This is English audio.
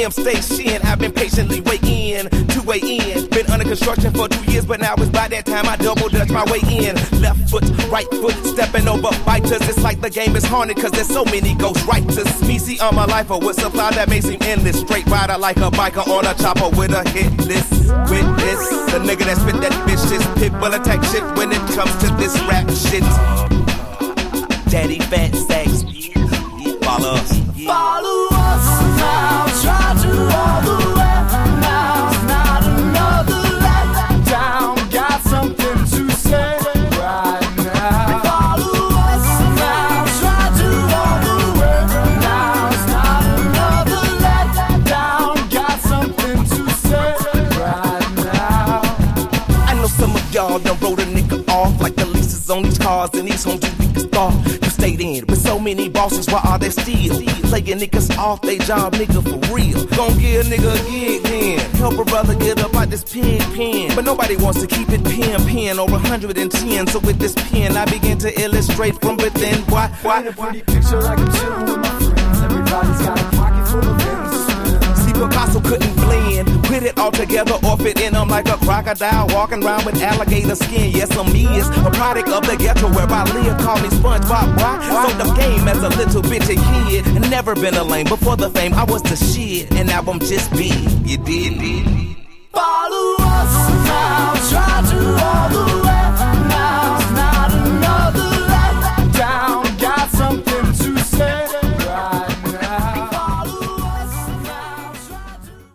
ATM station. I've been patiently waiting to weigh in. Been under construction for 2 years, but now it's by that time I double dutch my way in. Left foot, right foot, stepping over biters. It's like the game is haunted, cause there's so many ghost writers. Me see on my life with supply that may seem endless. Straight rider like a biker on a chopper with a hit list. Witness, the nigga that spit that vicious pit will attack shit when it comes to this rap shit. Daddy Fat Stacks, follow us. Follow us now, try to all the way. Now's not another letdown. Got something to say right now. Follow us now, try to all the way. Now's not another letdown. Got something to say right now. I know some of y'all done wrote a nigga off like the leases on these cars and these homes you niggas thought. You stayed in with so many bosses, why are they still playing niggas off they job, nigga, for real? Gon' give a nigga a gig then, help a brother get up out this pig pen. But nobody wants to keep it pen over 110. So with this pen I begin to illustrate from within. Why? Paint a pretty picture like I'm chilling with my friends. Everybody's got a pocket full of ends to spend. See, Picasso couldn't blend, put it all together or fit in them like a crocodile walking around with alligator skin. Yes, I'm is a product of the ghetto where I live. Call me SpongeBob. Why? So the game as a little bitty kid. Never been a lame before the fame. I was the shit, and now I'm just big. You did.